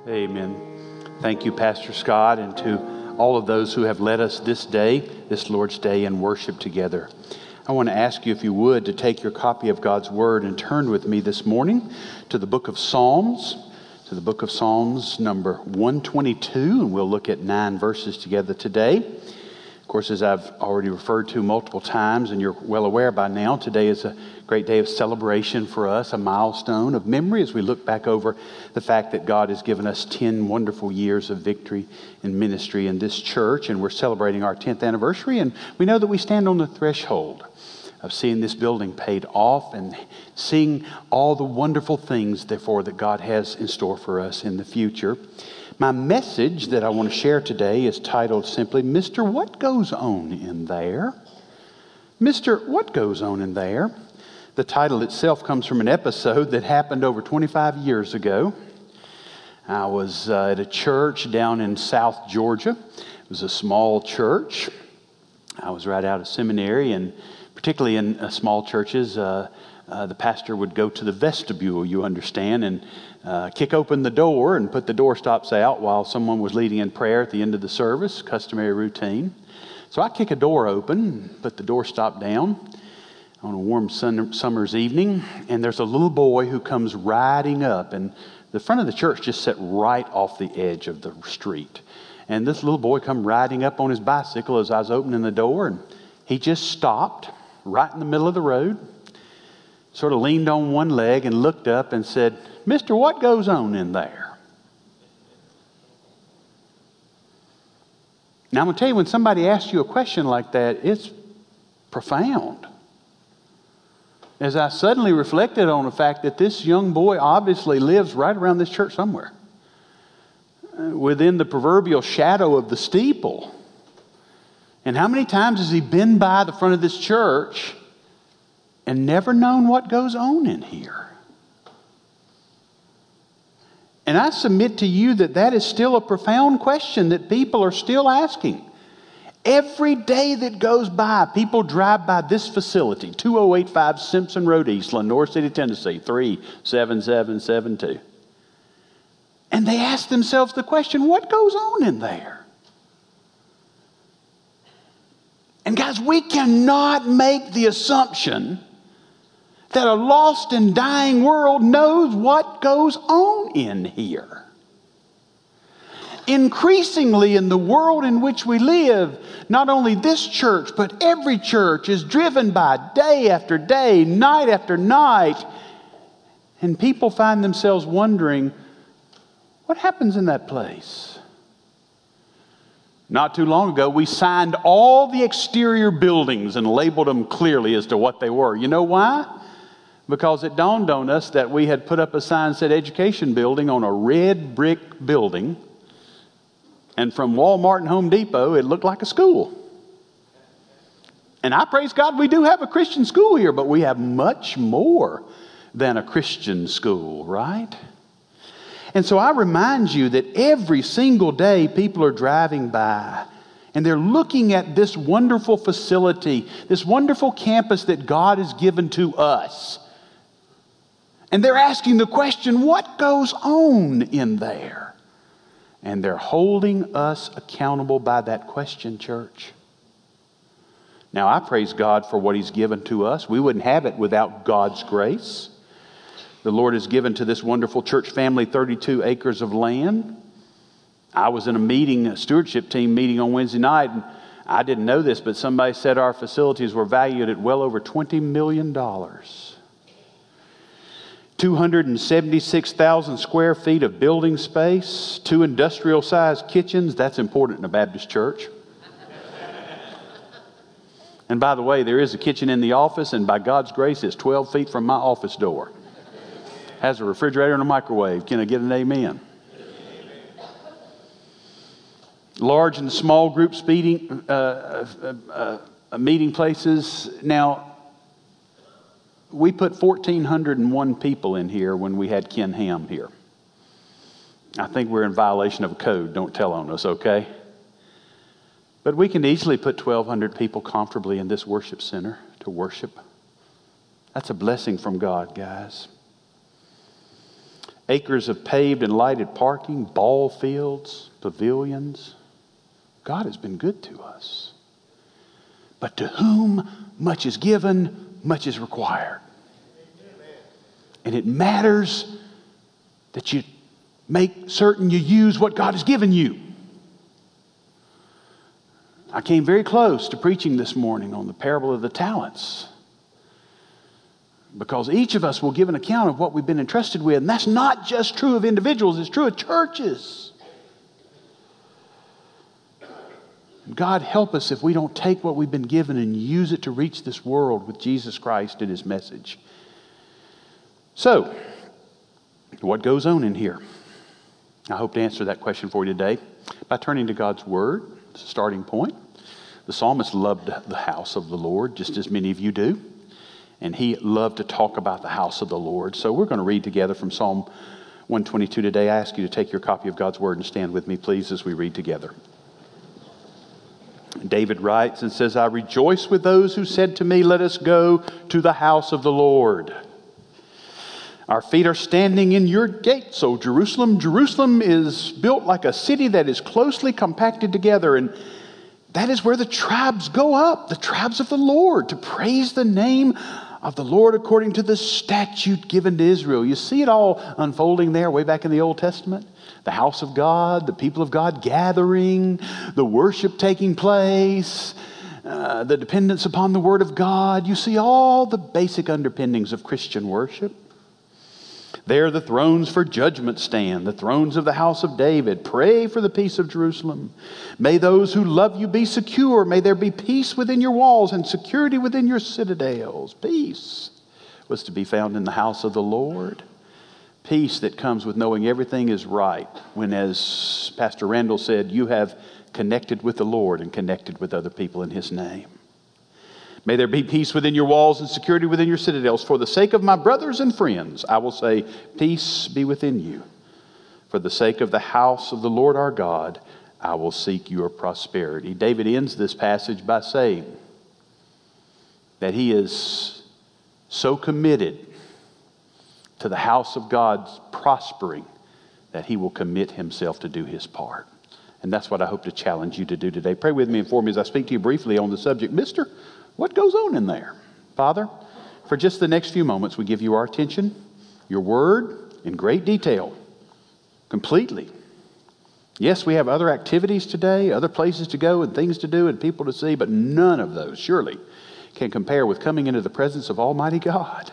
Amen. Thank you, Pastor Scott, and to all of those who have led us this day, this Lord's Day, in worship together. I want to ask you, if you would, to take your copy of God's Word and turn with me this morning to the book of Psalms, number 122, and we'll look at 9 verses together today. Of course, as I've already referred to multiple times, and you're well aware by now, today is a great day of celebration for us, a milestone of memory as we look back over the fact that God has given us 10 wonderful years of victory in ministry in this church, and we're celebrating our 10th anniversary, and we know that we stand on the threshold of seeing this building paid off and seeing all the wonderful things, therefore, that God has in store for us in the future. My message that I want to share today is titled simply, Mr. What Goes On in There? Mr. What Goes On in There? The title itself comes from an episode that happened over 25 years ago. I was at a church down in South Georgia. It was a small church. I was right out of seminary, and particularly in small churches, the pastor would go to the vestibule, you understand, and kick open the door and put the door stops out while someone was leading in prayer at the end of the service, customary routine. So I kick a door open, put the door stop down on a warm summer's evening, and there's a little boy who comes riding up, and the front of the church just set right off the edge of the street. And this little boy come riding up on his bicycle as I was opening the door, and he just stopped right in the middle of the road, sort of leaned on one leg and looked up and said, Mr. What goes on in there? Now, I'm going to tell you, when somebody asks you a question like that, it's profound. As I suddenly reflected on the fact that this young boy obviously lives right around this church somewhere, within the proverbial shadow of the steeple. And how many times has he been by the front of this church and never known what goes on in here? And I submit to you that that is still a profound question that people are still asking. Every day that goes by, people drive by this facility, 2085 Simpson Road, Eastland, North City, Tennessee, 37772. And they ask themselves the question, what goes on in there? And guys, we cannot make the assumption that a lost and dying world knows what goes on in here. Increasingly in the world in which we live, not only this church, but every church is driven by day after day, night after night, and people find themselves wondering, what happens in that place? Not too long ago, we signed all the exterior buildings and labeled them clearly as to what they were. You know why? Because it dawned on us that we had put up a sign that said education building on a red brick building. And from Walmart and Home Depot, it looked like a school. And I praise God we do have a Christian school here, but we have much more than a Christian school, right? And so I remind you that every single day people are driving by and they're looking at this wonderful facility, this wonderful campus that God has given to us. And they're asking the question, what goes on in there? And they're holding us accountable by that question, church. Now, I praise God for what He's given to us. We wouldn't have it without God's grace. The Lord has given to this wonderful church family 32 acres of land. I was in a stewardship team meeting on Wednesday night, and I didn't know this, but somebody said our facilities were valued at well over $20 million. 276,000 square feet of building space, 2 industrial-sized kitchens. That's important in a Baptist church. And by the way, there is a kitchen in the office, and by God's grace, it's 12 feet from my office door. Has a refrigerator and a microwave. Can I get an amen? Large and small groups meeting places. Now, we put 1,401 people in here when we had Ken Ham here. I think we're in violation of a code. Don't tell on us, okay? But we can easily put 1,200 people comfortably in this worship center to worship. That's a blessing from God, guys. acres of paved and lighted parking, ball fields, pavilions. God has been good to us. But to whom much is given, much is required. And it matters that you make certain you use what God has given you. I came very close to preaching this morning on the parable of the talents, because each of us will give an account of what we've been entrusted with. And that's not just true of individuals, it's true of churches. God help us if we don't take what we've been given and use it to reach this world with Jesus Christ and His message. So, what goes on in here? I hope to answer that question for you today by turning to God's Word. It's a starting point. The psalmist loved the house of the Lord, just as many of you do. And he loved to talk about the house of the Lord. So we're going to read together from Psalm 122 today. I ask you to take your copy of God's Word and stand with me, please, as we read together. David writes and says, I rejoice with those who said to me, let us go to the house of the Lord. Our feet are standing in your gates, O Jerusalem. Jerusalem is built like a city that is closely compacted together, and that is where the tribes go up, the tribes of the Lord, to praise the name of the Lord according to the statute given to Israel. You see it all unfolding there way back in the Old Testament. The house of God, the people of God gathering, the worship taking place, the dependence upon the Word of God. You see all the basic underpinnings of Christian worship. There the thrones for judgment stand, the thrones of the house of David. Pray for the peace of Jerusalem. May those who love you be secure. May there be peace within your walls and security within your citadels. Peace was to be found in the house of the Lord. Peace that comes with knowing everything is right. When, as Pastor Randall said, you have connected with the Lord and connected with other people in His name. May there be peace within your walls and security within your citadels. For the sake of my brothers and friends, I will say, peace be within you. For the sake of the house of the Lord our God, I will seek your prosperity. David ends this passage by saying that he is so committed to the house of God's prospering that he will commit himself to do his part. And that's what I hope to challenge you to do today. Pray with me and for me as I speak to you briefly on the subject. Mister, what goes on in there? Father, for just the next few moments, we give you our attention, your word in great detail, completely. Yes, we have other activities today, other places to go and things to do and people to see, but none of those surely can compare with coming into the presence of Almighty God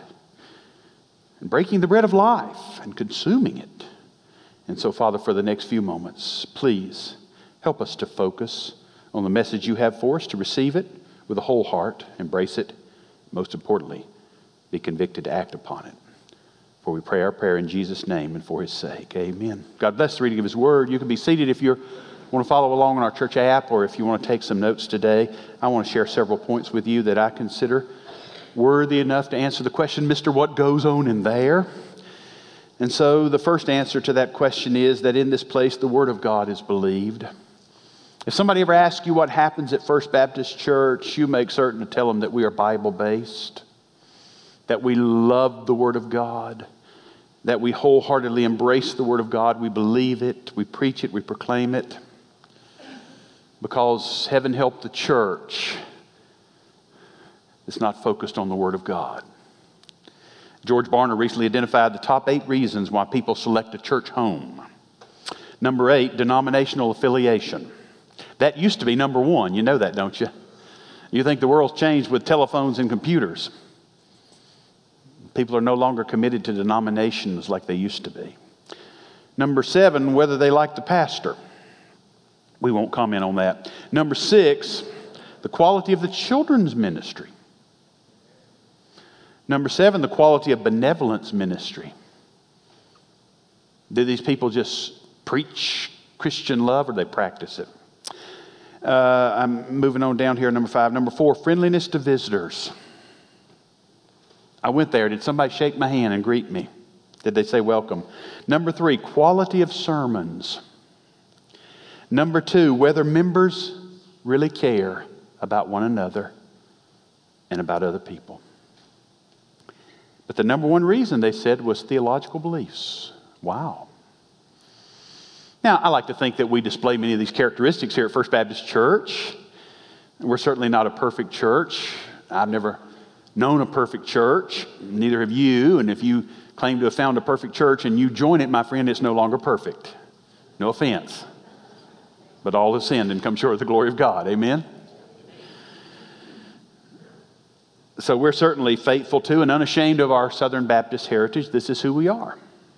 and breaking the bread of life and consuming it. And so, Father, for the next few moments, please help us to focus on the message you have for us, to receive it with a whole heart, embrace it, most importantly, be convicted to act upon it. For we pray our prayer in Jesus' name and for His sake. Amen. God bless the reading of His Word. You can be seated if you want to follow along on our church app, or if you want to take some notes today. I want to share several points with you that I consider worthy enough to answer the question, Mister, what goes on in there? And so the first answer to that question is that in this place the Word of God is believed. If somebody ever asks you what happens at First Baptist Church, you make certain to tell them that we are Bible-based, that we love the Word of God, that we wholeheartedly embrace the Word of God. We believe it, we preach it, we proclaim it, because heaven help the church that's not focused on the Word of God. George Barna recently identified the top 8 reasons why people select a church home. Number 8, denominational affiliation. That used to be number 1. You know that, don't you? You think the world's changed with telephones and computers. People are no longer committed to denominations like they used to be. Number 7, whether they like the pastor. We won't comment on that. Number 6, the quality of the children's ministry. Number 7, the quality of benevolence ministry. Do these people just preach Christian love, or do they practice it? I'm moving on down here. Number 5. Number 4, friendliness to visitors. I went there. Did somebody shake my hand and greet me? Did they say welcome? Number 3, quality of sermons. Number 2, whether members really care about one another and about other people. But the number 1 reason, they said, was theological beliefs. Wow. Now, I like to think that we display many of these characteristics here at First Baptist Church. We're certainly not a perfect church. I've never known a perfect church. Neither have you. And if you claim to have found a perfect church and you join it, my friend, it's no longer perfect. No offense. But all have sinned and come short of the glory of God. Amen? So we're certainly faithful to and unashamed of our Southern Baptist heritage. This is who we are.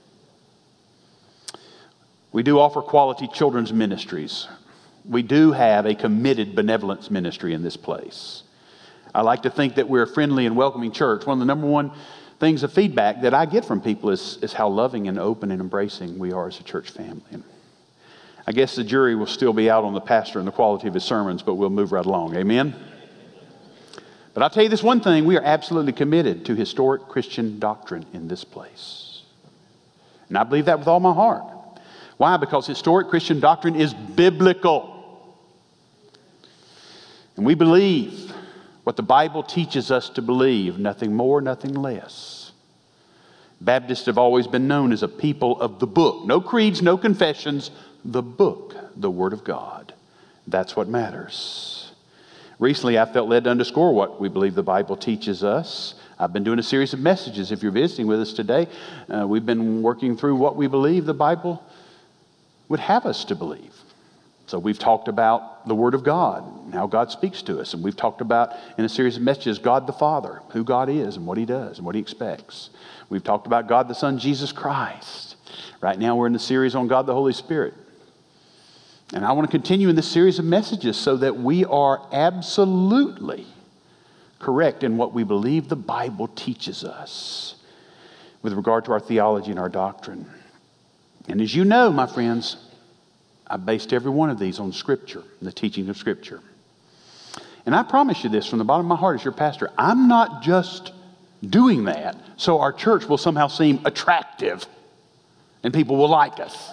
We do offer quality children's ministries. We do have a committed benevolence ministry in this place. I like to think that we're a friendly and welcoming church. One of the number one things of feedback that I get from people is how loving and open and embracing we are as a church family. And I guess the jury will still be out on the pastor and the quality of his sermons, but we'll move right along. Amen? But I'll tell you this one thing, we are absolutely committed to historic Christian doctrine in this place. And I believe that with all my heart. Why? Because historic Christian doctrine is biblical. And we believe what the Bible teaches us to believe, nothing more, nothing less. Baptists have always been known as a people of the book. No creeds, no confessions, the book, the Word of God. That's what matters. Recently, I felt led to underscore what we believe the Bible teaches us. I've been doing a series of messages. If you're visiting with us today, we've been working through what we believe the Bible would have us to believe. So we've talked about the Word of God, and how God speaks to us. And we've talked about, in a series of messages, God the Father, who God is and what He does and what He expects. We've talked about God the Son, Jesus Christ. Right now we're in the series on God the Holy Spirit. And I want to continue in this series of messages so that we are absolutely correct in what we believe the Bible teaches us with regard to our theology and our doctrine. And as you know, my friends, I based every one of these on Scripture, the teaching of Scripture. And I promise you this from the bottom of my heart as your pastor, I'm not just doing that so our church will somehow seem attractive and people will like us.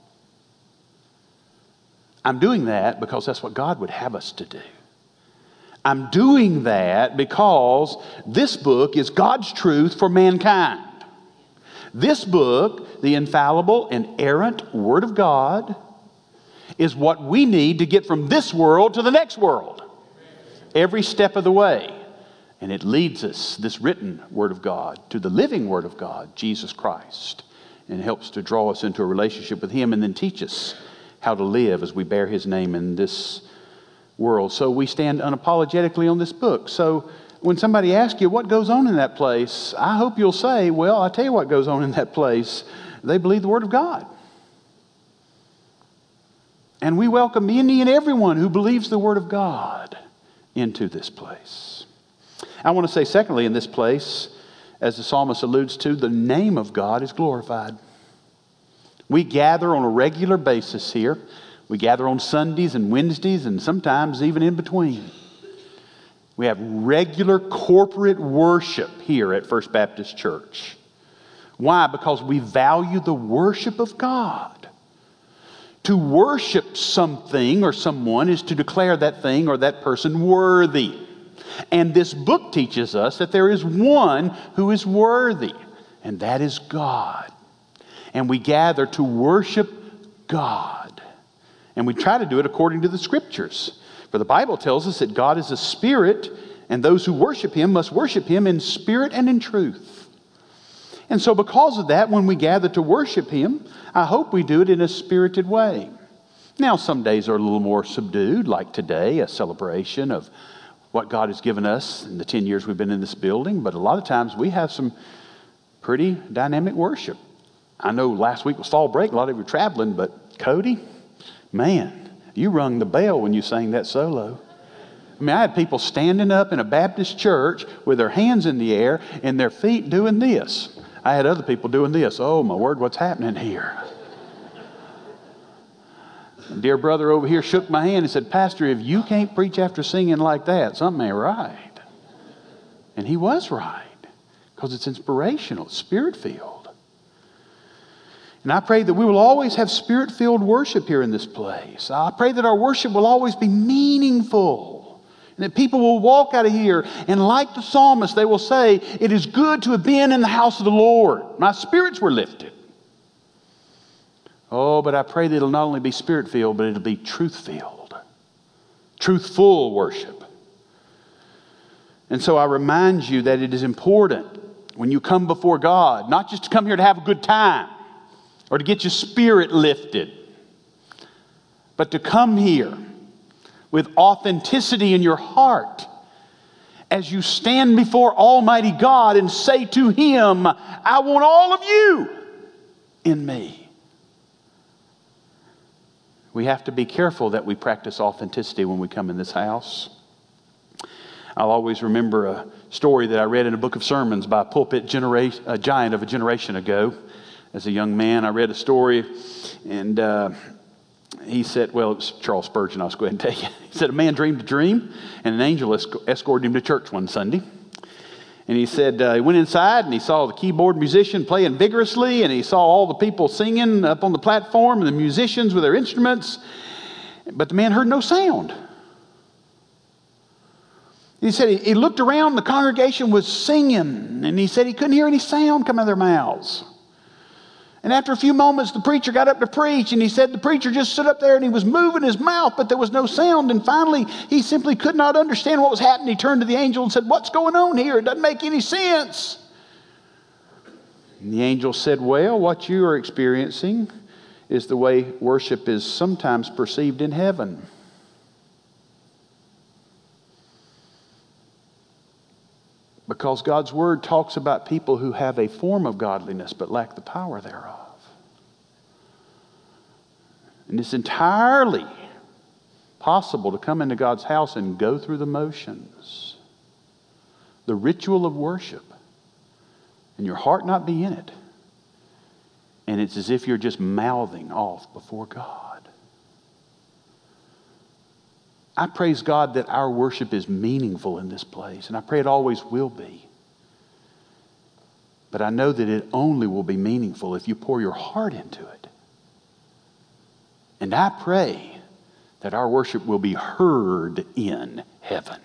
I'm doing that because that's what God would have us to do. I'm doing that because this book is God's truth for mankind. This book, the infallible, inerrant Word of God, is what we need to get from this world to the next world. Every step of the way. And it leads us, this written Word of God, to the living Word of God, Jesus Christ. And helps to draw us into a relationship with Him and then teach us how to live as we bear His name in this world. So we stand unapologetically on this book. So when somebody asks you what goes on in that place, I hope you'll say, well, I'll tell you what goes on in that place. They believe the Word of God. And we welcome any and everyone who believes the Word of God into this place. I want to say secondly in this place, as the psalmist alludes to, the name of God is glorified. We gather on a regular basis here. We gather on Sundays and Wednesdays and sometimes even in between. We have regular corporate worship here at First Baptist Church. Why? Because we value the worship of God. To worship something or someone is to declare that thing or that person worthy. And this book teaches us that there is one who is worthy, and that is God. And we gather to worship God. And we try to do it according to the Scriptures. For the Bible tells us that God is a spirit, and those who worship Him must worship Him in spirit and in truth. And so because of that, when we gather to worship Him, I hope we do it in a spirited way. Now, some days are a little more subdued, like today, a celebration of what God has given us in the 10 years we've been in this building. But a lot of times we have some pretty dynamic worship. I know last week was fall break. A lot of you were traveling, but Cody, man, you rung the bell when you sang that solo. I mean, I had people standing up in a Baptist church with their hands in the air and their feet doing this. I had other people doing this. Oh, my word, what's happening here? A dear brother over here shook my hand and said, Pastor, if you can't preach after singing like that, something ain't right. And he was right, because it's inspirational, it's spirit-filled. And I pray that we will always have spirit-filled worship here in this place. I pray that our worship will always be meaningful. And that people will walk out of here and like the psalmist, they will say, it is good to have been in the house of the Lord. My spirits were lifted. Oh, but I pray that it'll not only be Spirit-filled, but it'll be truth-filled. Truthful worship. And so I remind you that it is important when you come before God, not just to come here to have a good time or to get your spirit lifted, but to come here with authenticity in your heart as you stand before Almighty God and say to Him, I want all of you in me. We have to be careful that we practice authenticity when we come in this house. I'll always remember a story that I read in a book of sermons by a pulpit giant of a generation ago. As a young man, I read a story, and he said, well, it was Charles Spurgeon, I'll just go ahead and tell you. He said, a man dreamed a dream, and an angel escorted him to church one Sunday. And he said he went inside, and he saw the keyboard musician playing vigorously, and he saw all the people singing up on the platform, and the musicians with their instruments. But the man heard no sound. He said he looked around, the congregation was singing, and he said he couldn't hear any sound come out of their mouths. And after a few moments, the preacher got up to preach, and he said the preacher just stood up there and he was moving his mouth, but there was no sound. And finally, he simply could not understand what was happening. He turned to the angel and said, what's going on here? It doesn't make any sense. And the angel said, well, what you are experiencing is the way worship is sometimes perceived in heaven. Because God's Word talks about people who have a form of godliness but lack the power thereof. And it's entirely possible to come into God's house and go through the motions, the ritual of worship, and your heart not be in it. And it's as if you're just mouthing off before God. I praise God that our worship is meaningful in this place, and I pray it always will be. But I know that it only will be meaningful if you pour your heart into it. And I pray that our worship will be heard in heaven.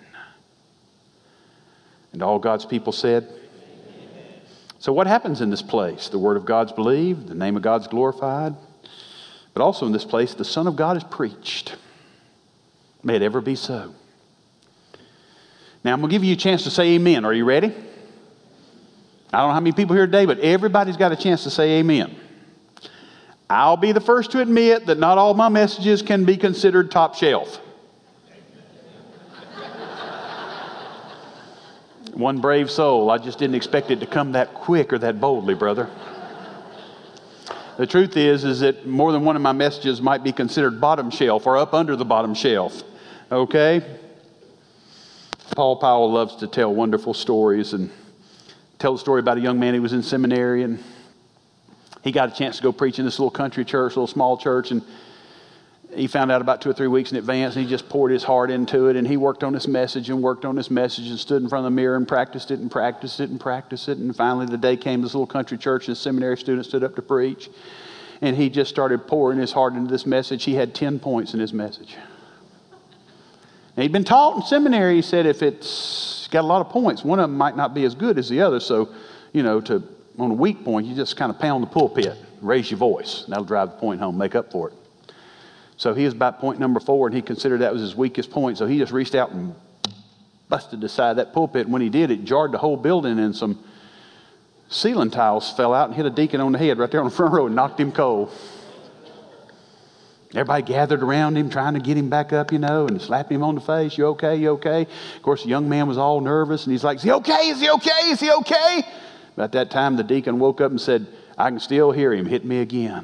And all God's people said, amen. So what happens in this place? The Word of God's believed, the name of God's glorified, but also in this place, the Son of God is preached. May it ever be so. Now, I'm going to give you a chance to say amen. Are you ready? I don't know how many people here today, but everybody's got a chance to say amen. I'll be the first to admit that not all my messages can be considered top shelf. One brave soul. I just didn't expect it to come that quick or that boldly, brother. The truth is that more than one of my messages might be considered bottom shelf or up under the bottom shelf. Okay? Paul Powell loves to tell wonderful stories and tell a story about a young man who was in seminary, and he got a chance to go preach in this little country church, little small church, and he found out about 2 or 3 weeks in advance, and he just poured his heart into it, and he worked on this message and worked on this message and stood in front of the mirror and practiced it and practiced it and practiced it, and finally the day came, this little country church, and the seminary student stood up to preach, and he just started pouring his heart into this message. He had 10 points in his message. And he'd been taught in seminary, he said, if it's got a lot of points, one of them might not be as good as the other, so, on a weak point, you just kind of pound the pulpit, raise your voice, and that'll drive the point home, make up for it. So he was about point number 4, and he considered that was his weakest point. So he just reached out and busted the side of that pulpit. And when he did, it jarred the whole building, and some ceiling tiles fell out and hit a deacon on the head right there on the front row and knocked him cold. Everybody gathered around him trying to get him back up, and slapping him on the face. You okay? You okay? Of course, the young man was all nervous, and he's like, is he okay? Is he okay? Is he okay? But at that time, the deacon woke up and said, I can still hear him. Hit me again.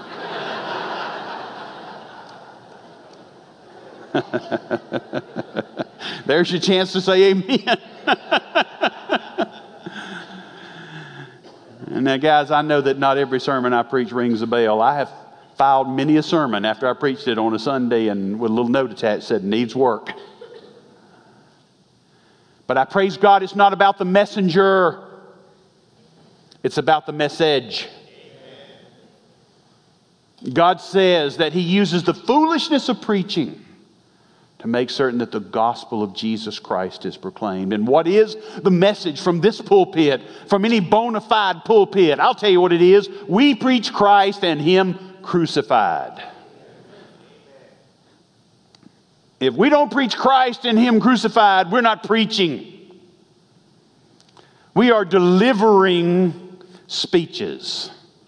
There's your chance to say amen. And now, guys, I know that not every sermon I preach rings a bell. I have filed many a sermon after I preached it on a Sunday and with a little note attached that said, needs work. But I praise God, it's not about the messenger. It's about the message. God says that He uses the foolishness of preaching to make certain that the gospel of Jesus Christ is proclaimed. And what is the message from this pulpit, from any bona fide pulpit? I'll tell you what it is. We preach Christ and Him crucified. If we don't preach Christ and Him crucified, we're not preaching. We are delivering speeches.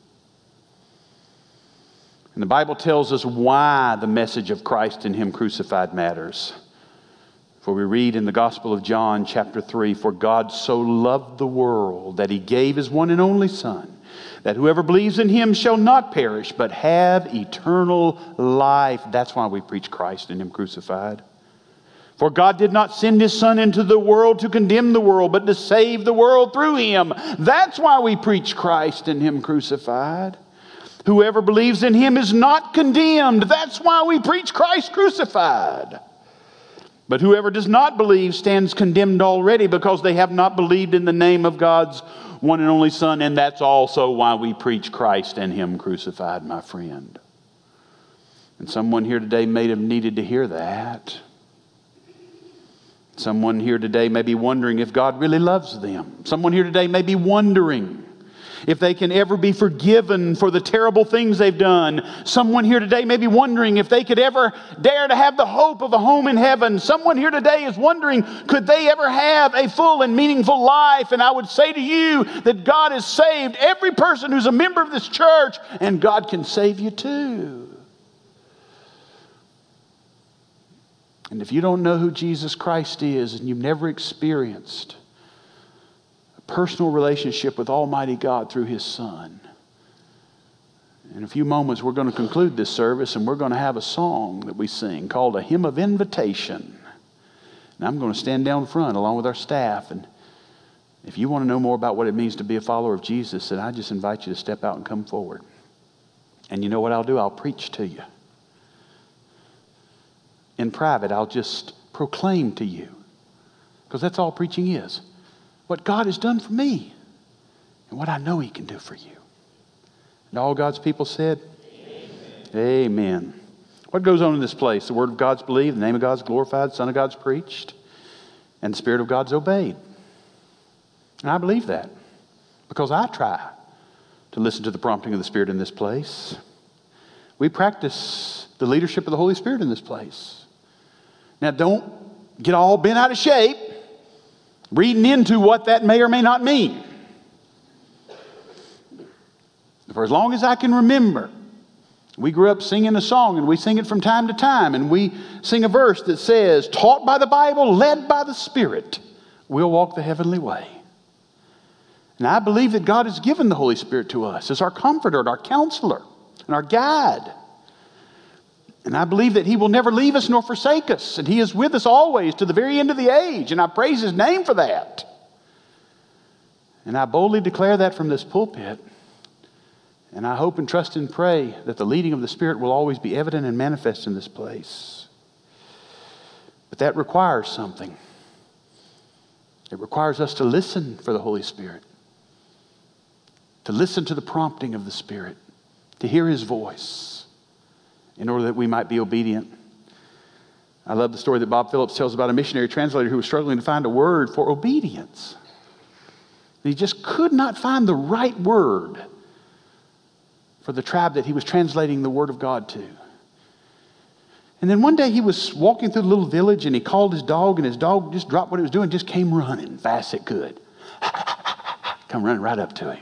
And the Bible tells us why the message of Christ and Him crucified matters. For we read in the Gospel of John chapter 3, "For God so loved the world that He gave His one and only Son, that whoever believes in Him shall not perish, but have eternal life." That's why we preach Christ and Him crucified. "For God did not send His Son into the world to condemn the world, but to save the world through Him." That's why we preach Christ and Him crucified. "Whoever believes in Him is not condemned." That's why we preach Christ crucified. "But whoever does not believe stands condemned already, because they have not believed in the name of God's one and only Son." And that's also why we preach Christ and Him crucified, my friend. And someone here today may have needed to hear that. Someone here today may be wondering if God really loves them. Someone here today may be wondering if they can ever be forgiven for the terrible things they've done. Someone here today may be wondering if they could ever dare to have the hope of a home in heaven. Someone here today is wondering, could they ever have a full and meaningful life? And I would say to you that God has saved every person who's a member of this church, and God can save you too. And if you don't know who Jesus Christ is, and you've never experienced personal relationship with Almighty God through His Son. In a few moments we're going to conclude this service, and we're going to have a song that we sing called "A Hymn of Invitation." And I'm going to stand down front along with our staff, and if you want to know more about what it means to be a follower of Jesus, then I just invite you to step out and come forward. And you know what I'll do? I'll preach to you. In private, I'll just proclaim to you, because that's all preaching is. What God has done for me and what I know He can do for you. And all God's people said, Amen. Amen. What goes on in this place? The Word of God's believed, the name of God's glorified, the Son of God's preached, and the Spirit of God's obeyed. And I believe that because I try to listen to the prompting of the Spirit in this place. We practice the leadership of the Holy Spirit in this place. Now, don't get all bent out of shape reading into what that may or may not mean. For as long as I can remember, we grew up singing a song, and we sing it from time to time, and we sing a verse that says, "Taught by the Bible, led by the Spirit, we'll walk the heavenly way." And I believe that God has given the Holy Spirit to us as our comforter and our counselor and our guide. And I believe that He will never leave us nor forsake us. And He is with us always to the very end of the age. And I praise His name for that. And I boldly declare that from this pulpit. And I hope and trust and pray that the leading of the Spirit will always be evident and manifest in this place. But that requires something. It requires us to listen for the Holy Spirit. To listen to the prompting of the Spirit. To hear His voice, in order that we might be obedient. I love the story that Bob Phillips tells about a missionary translator who was struggling to find a word for obedience. And he just could not find the right word for the tribe that he was translating the Word of God to. And then one day he was walking through the little village, and he called his dog, and his dog just dropped what it was doing, just came running fast it could. Come running right up to him.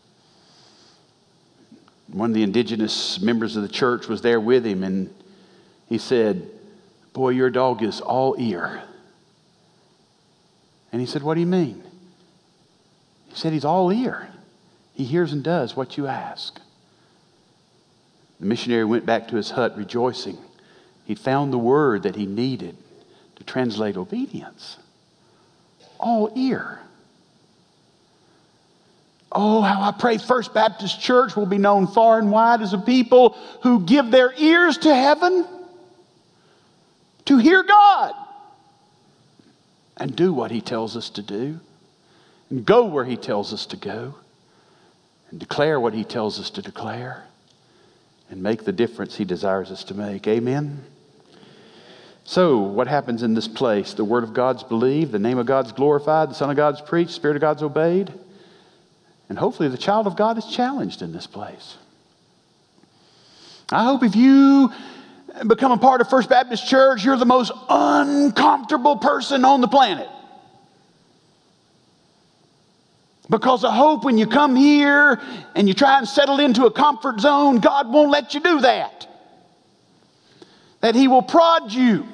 One of the indigenous members of the church was there with him, and he said, "Boy, your dog is all ear." And he said, "What do you mean?" He said, "He's all ear. He hears and does what you ask." The missionary went back to his hut rejoicing. He'd found the word that he needed to translate obedience. All ear. Oh, how I pray First Baptist Church will be known far and wide as a people who give their ears to heaven to hear God and do what He tells us to do and go where He tells us to go and declare what He tells us to declare and make the difference He desires us to make. Amen? So, what happens in this place? The Word of God's believed, the name of God's glorified, the Son of God's preached, the Spirit of God's obeyed. And hopefully the child of God is challenged in this place. I hope if you become a part of First Baptist Church, you're the most uncomfortable person on the planet. Because I hope when you come here and you try and settle into a comfort zone, God won't let you do that. That He will prod you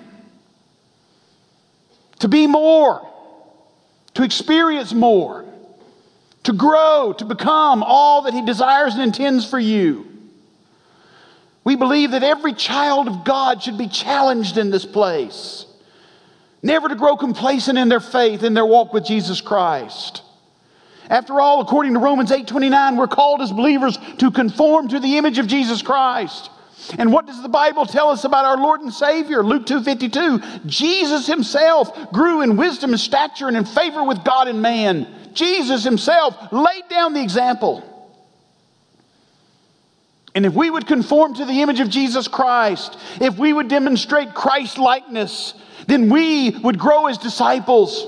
to be more, to experience more, to grow, to become all that He desires and intends for you. We believe that every child of God should be challenged in this place, never to grow complacent in their faith, in their walk with Jesus Christ. After all, according to Romans 8:29, we're called as believers to conform to the image of Jesus Christ. And what does the Bible tell us about our Lord and Savior? Luke 2:52, Jesus Himself grew in wisdom and stature and in favor with God and man. Jesus Himself laid down the example. And if we would conform to the image of Jesus Christ, if we would demonstrate Christ-likeness, then we would grow as disciples.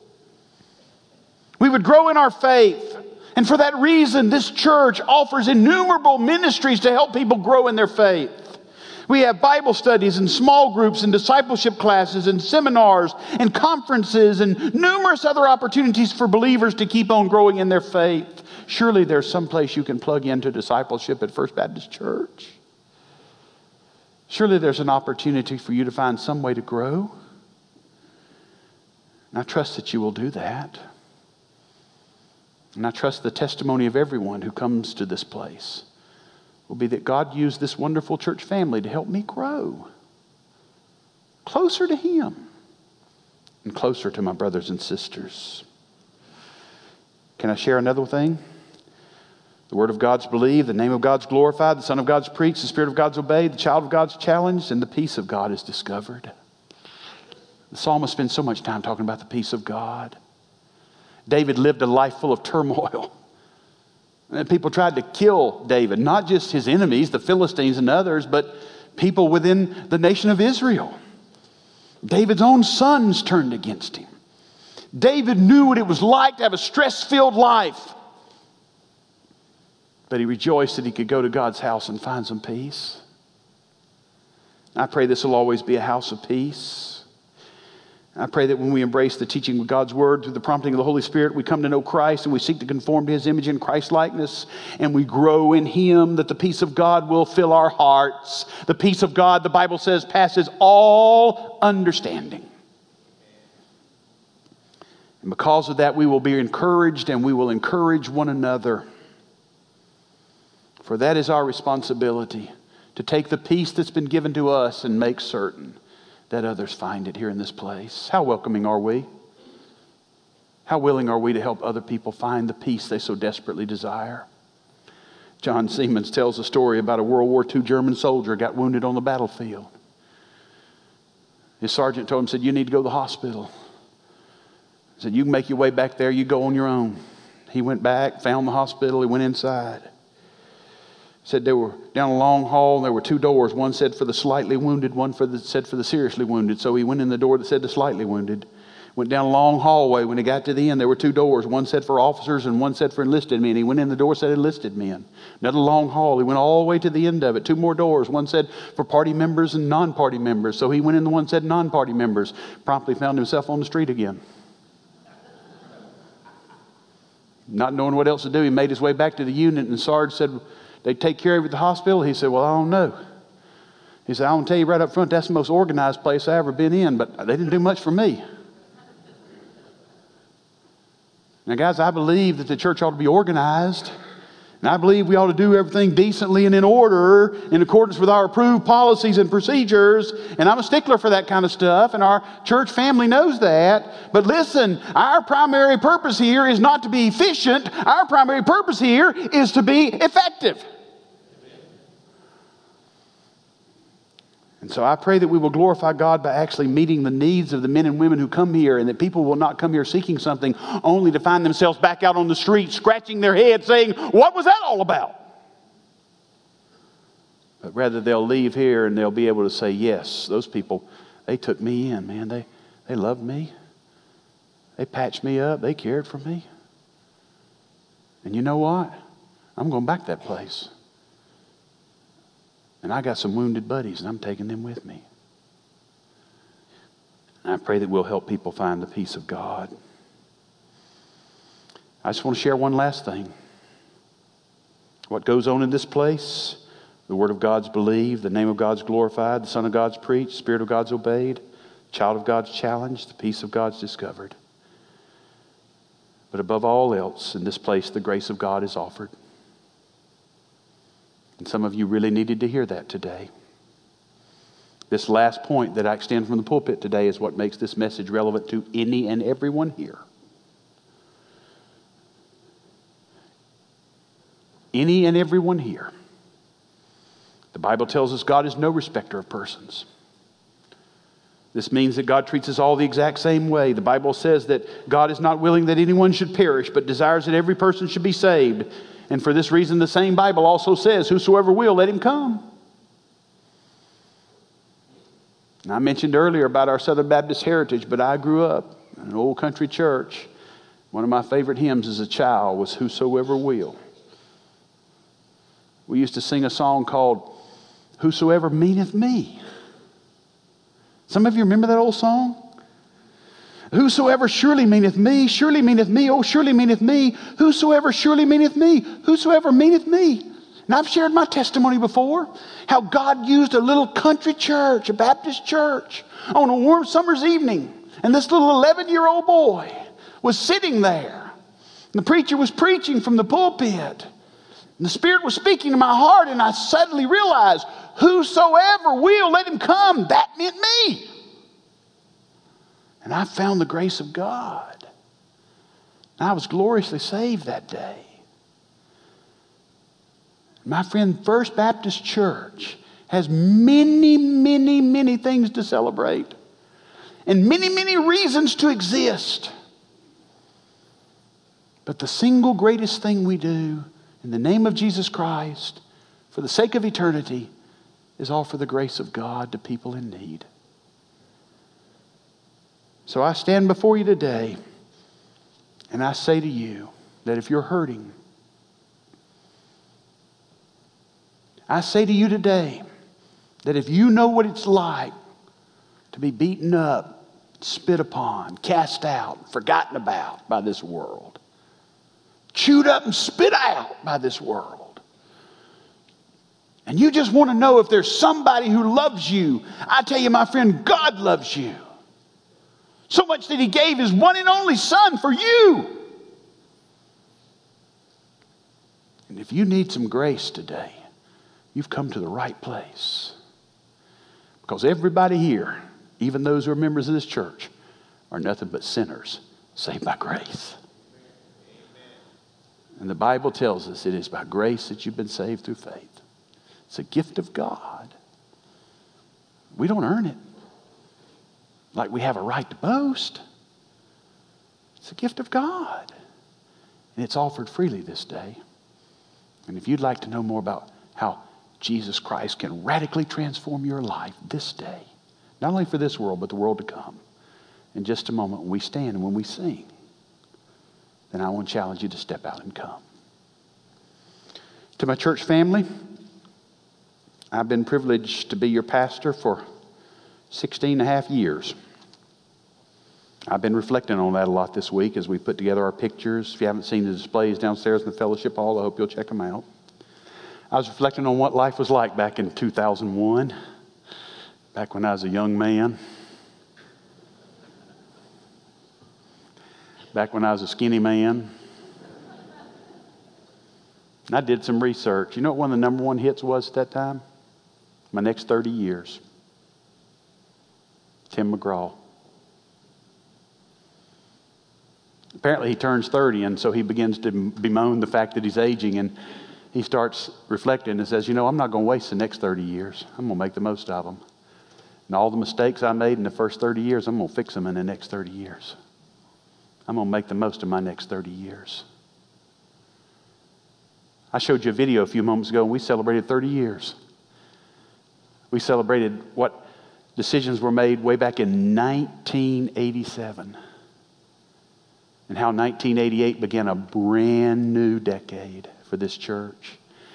We would grow in our faith. And for that reason, this church offers innumerable ministries to help people grow in their faith. We have Bible studies and small groups and discipleship classes and seminars and conferences and numerous other opportunities for believers to keep on growing in their faith. Surely there's some place you can plug into discipleship at First Baptist Church. Surely there's an opportunity for you to find some way to grow. And I trust that you will do that. And I trust the testimony of everyone who comes to this place will be that God used this wonderful church family to help me grow closer to Him and closer to my brothers and sisters. Can I share another thing? The Word of God's believed, the name of God's glorified, the Son of God's preached, the Spirit of God's obeyed, the child of God's challenged, and the peace of God is discovered. The psalmist spends so much time talking about the peace of God. David lived a life full of turmoil. And people tried to kill David, not just his enemies, the Philistines and others, but people within the nation of Israel. David's own sons turned against him. David knew what it was like to have a stress-filled life. But he rejoiced that he could go to God's house and find some peace. I pray this will always be a house of peace. I pray that when we embrace the teaching of God's Word through the prompting of the Holy Spirit, we come to know Christ and we seek to conform to His image in Christ-likeness, and we grow in Him, that the peace of God will fill our hearts. The peace of God, the Bible says, passes all understanding. And because of that, we will be encouraged and we will encourage one another. For that is our responsibility, to take the peace that's been given to us and make certain that others find it here in this place. How welcoming are we? How willing are we to help other people find the peace they so desperately desire? John Siemens tells a story about a World War II German soldier got wounded on the battlefield. His sergeant told him, said, "You need to go to the hospital." He said, "You can make your way back there. You go on your own." He went back, found the hospital. He went inside. Said they were down a long hall and there were two doors. One said for the slightly wounded, one said for the seriously wounded. So he went in the door that said the slightly wounded. Went down a long hallway. When he got to the end, there were two doors. One said for officers and one said for enlisted men. He went in the door, said enlisted men. Another long hall. He went all the way to the end of it. Two more doors. One said for party members and non-party members. So he went in the one that said non-party members. Promptly found himself on the street again. Not knowing what else to do, he made his way back to the unit, and the sergeant said, "They take care of you at the hospital?" He said, "Well, I don't know." He said, "I want to tell you right up front, that's the most organized place I've ever been in, but they didn't do much for me." Now, guys, I believe that the church ought to be organized. And I believe we ought to do everything decently and in order, in accordance with our approved policies and procedures. And I'm a stickler for that kind of stuff, and our church family knows that. But listen, our primary purpose here is not to be efficient. Our primary purpose here is to be effective. And so I pray that we will glorify God by actually meeting the needs of the men and women who come here, and that people will not come here seeking something only to find themselves back out on the street scratching their head saying, "What was that all about?" But rather they'll leave here and they'll be able to say, "Yes, those people, they took me in, man. They loved me. They patched me up. They cared for me. And you know what? I'm going back to that place. And I got some wounded buddies, and I'm taking them with me. And I pray that we'll help people find the peace of God. I just want to share one last thing. What goes on in this place, the Word of God's believed, the name of God's glorified, the Son of God's preached, the Spirit of God's obeyed, child of God's challenged, the peace of God's discovered. But above all else, in this place, the grace of God is offered. And some of you really needed to hear that today. This last point that I extend from the pulpit today is what makes this message relevant to any and everyone here. Any and everyone here. The Bible tells us God is no respecter of persons. This means that God treats us all the exact same way. The Bible says that God is not willing that anyone should perish, but desires that every person should be saved. And for this reason, the same Bible also says, whosoever will, let him come. And I mentioned earlier about our Southern Baptist heritage, but I grew up in an old country church. One of my favorite hymns as a child was Whosoever Will. We used to sing a song called Whosoever Meaneth Me. Some of you remember that old song? Whosoever surely meaneth me, oh surely meaneth me, whosoever surely meaneth me, whosoever meaneth me. And I've shared my testimony before, how God used a little country church, a Baptist church, on a warm summer's evening. And this little 11-year-old boy was sitting there. And the preacher was preaching from the pulpit. And the Spirit was speaking to my heart, and I suddenly realized, whosoever will, let him come. That meant me. And I found the grace of God. And I was gloriously saved that day. My friend, First Baptist Church has many, many, many things to celebrate. And many, many reasons to exist. But the single greatest thing we do in the name of Jesus Christ, for the sake of eternity, is offer the grace of God to people in need. So I stand before you today, and I say to you that if you're hurting, I say to you today that if you know what it's like to be beaten up, spit upon, cast out, forgotten about by this world, chewed up and spit out by this world, and you just want to know if there's somebody who loves you, I tell you, my friend, God loves you. So much that he gave his one and only Son for you. And if you need some grace today, you've come to the right place. Because everybody here, even those who are members of this church, are nothing but sinners saved by grace. And the Bible tells us it is by grace that you've been saved through faith. It's a gift of God. We don't earn it. Like we have a right to boast. It's a gift of God. And it's offered freely this day. And if you'd like to know more about how Jesus Christ can radically transform your life this day, not only for this world, but the world to come, in just a moment when we stand and when we sing, then I want to challenge you to step out and come. To my church family, I've been privileged to be your pastor for 16 and a half years. I've been reflecting on that a lot this week as we put together our pictures. If you haven't seen the displays downstairs in the fellowship hall, I hope you'll check them out. I was reflecting on what life was like back in 2001, back when I was a young man, back when I was a skinny man. And I did some research. You know what one of the number one hits was at that time? My next 30 years. Tim McGraw. Apparently he turns 30, and so he begins to bemoan the fact that he's aging, and he starts reflecting and says, you know, I'm not going to waste the next 30 years. I'm going to make the most of them. And all the mistakes I made in the first 30 years, I'm going to fix them in the next 30 years. I'm going to make the most of my next 30 years. I showed you a video a few moments ago, and we celebrated 30 years. We celebrated what decisions were made way back in 1987. And how 1988 began a brand new decade for this church.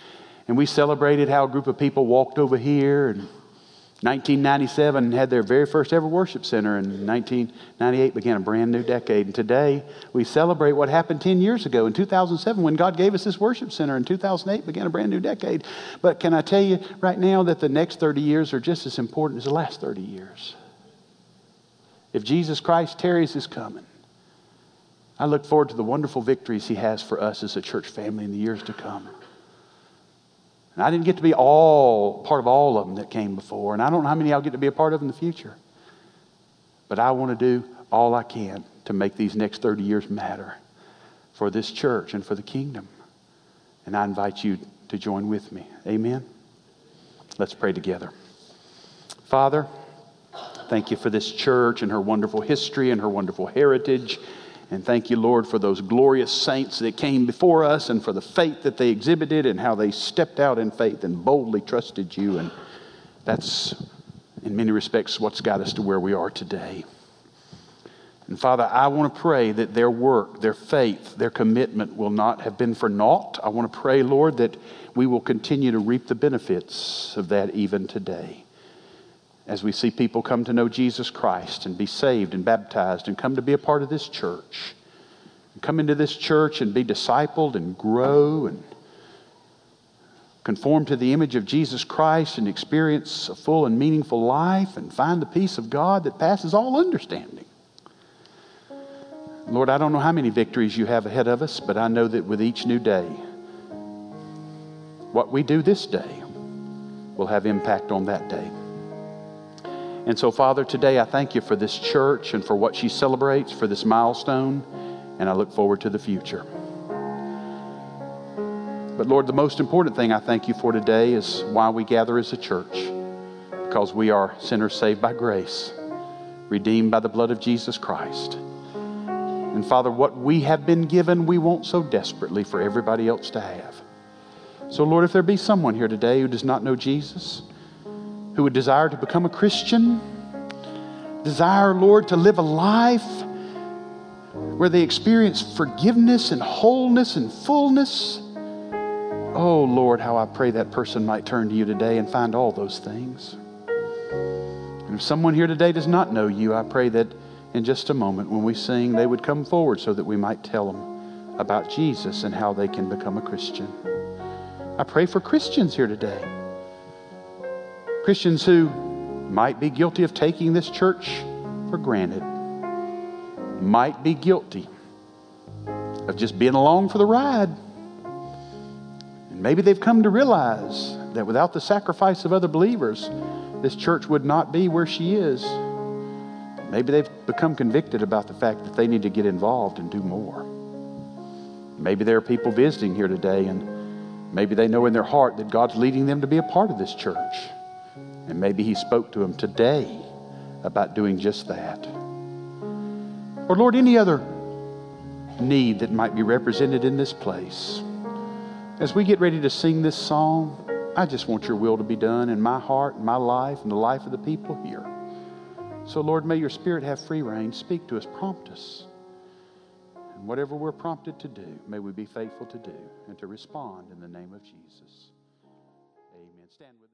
And we celebrated how a group of people walked over here in 1997 and had their very first ever worship center. And 1998 began a brand new decade. And today we celebrate what happened 10 years ago in 2007 when God gave us this worship center. In 2008 began a brand new decade. But can I tell you right now that the next 30 years are just as important as the last 30 years? If Jesus Christ tarries his coming, I look forward to the wonderful victories he has for us as a church family in the years to come. And I didn't get to be part of all of them that came before. And I don't know how many I'll get to be a part of in the future. But I want to do all I can to make these next 30 years matter for this church and for the kingdom. And I invite you to join with me. Amen? Let's pray together. Father, thank you for this church and her wonderful history and her wonderful heritage. And thank you, Lord, for those glorious saints that came before us and for the faith that they exhibited and how they stepped out in faith and boldly trusted you. And that's, in many respects, what's got us to where we are today. And Father, I want to pray that their work, their faith, their commitment will not have been for naught. I want to pray, Lord, that we will continue to reap the benefits of that even today. As we see people come to know Jesus Christ and be saved and baptized and come to be a part of this church. And come into this church and be discipled and grow and conform to the image of Jesus Christ and experience a full and meaningful life and find the peace of God that passes all understanding. Lord, I don't know how many victories you have ahead of us, but I know that with each new day, what we do this day will have impact on that day. And so, Father, today I thank you for this church and for what she celebrates, for this milestone, and I look forward to the future. But Lord, the most important thing I thank you for today is why we gather as a church, because we are sinners saved by grace, redeemed by the blood of Jesus Christ. And Father, what we have been given, we want so desperately for everybody else to have. So Lord, if there be someone here today who does not know Jesus, who would desire to become a Christian, desire, Lord, to live a life where they experience forgiveness and wholeness and fullness. Oh, Lord, how I pray that person might turn to you today and find all those things. And if someone here today does not know you, I pray that in just a moment when we sing, they would come forward so that we might tell them about Jesus and how they can become a Christian. I pray for Christians here today. Christians who might be guilty of taking this church for granted, might be guilty of just being along for the ride. And maybe they've come to realize that without the sacrifice of other believers, this church would not be where she is. Maybe they've become convicted about the fact that they need to get involved and do more. Maybe there are people visiting here today, and maybe they know in their heart that God's leading them to be a part of this church. And maybe he spoke to them today about doing just that. Or Lord, any other need that might be represented in this place. As we get ready to sing this song, I just want your will to be done in my heart, in my life, and the life of the people here. So Lord, may your Spirit have free reign. Speak to us, prompt us. And whatever we're prompted to do, may we be faithful to do and to respond in the name of Jesus. Amen. Stand with us.